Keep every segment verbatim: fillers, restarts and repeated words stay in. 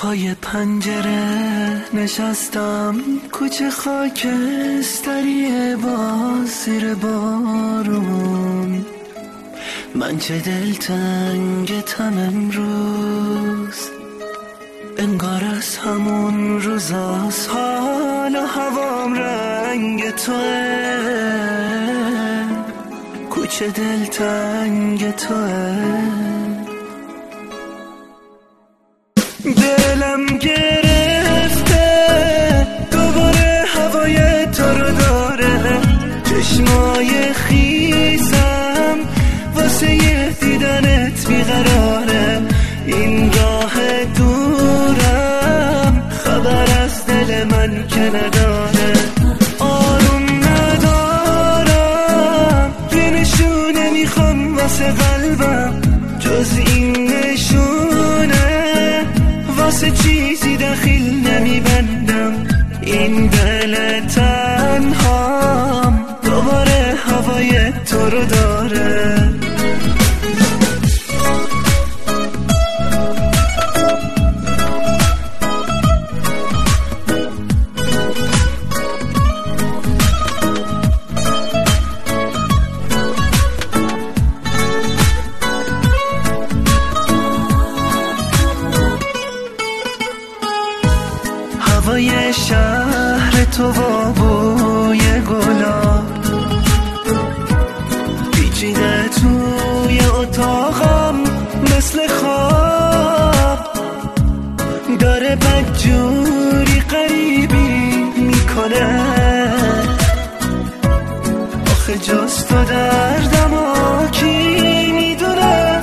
پای پنجره نشستم، کوچه خاکستریه باز زیر بارون. من چه دلتنگتم امروز، انگار از همون روزاست، حال و هوام رنگ توه، کوچه دلتنگ توه. دلم گرفته دوباره هوای تو رو داره، چشمای خیسم واسه یه دیدنت بیقراره. این راه دورم خبر از دل من که نداره، آروم ندارم، یه نشونه میخوام واسه قلبم، جز این نشونه واسه چیزی دخیل نمیبندم. این دل تنهام دوباره هوای تو رو داره. هوای شهر تو و بوی گلاب پیچیده توی اتاقم مثل خواب، داره بدجوری قریبی میکنه. آخه جز تو دردم و کی میدونه.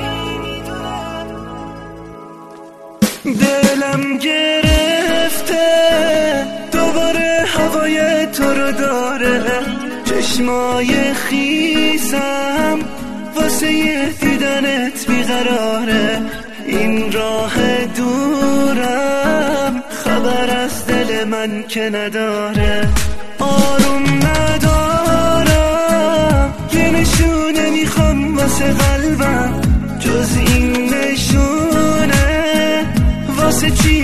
دلم گرفته دوباره هوای تو رو داره، چشمای خیسم واسه یه دیدنت بیقراره. این راه دورم خبر از دل من که نداره، آروم ندارم، یه نشونه میخوام واسه قلبم، جز این نشونه واسه چی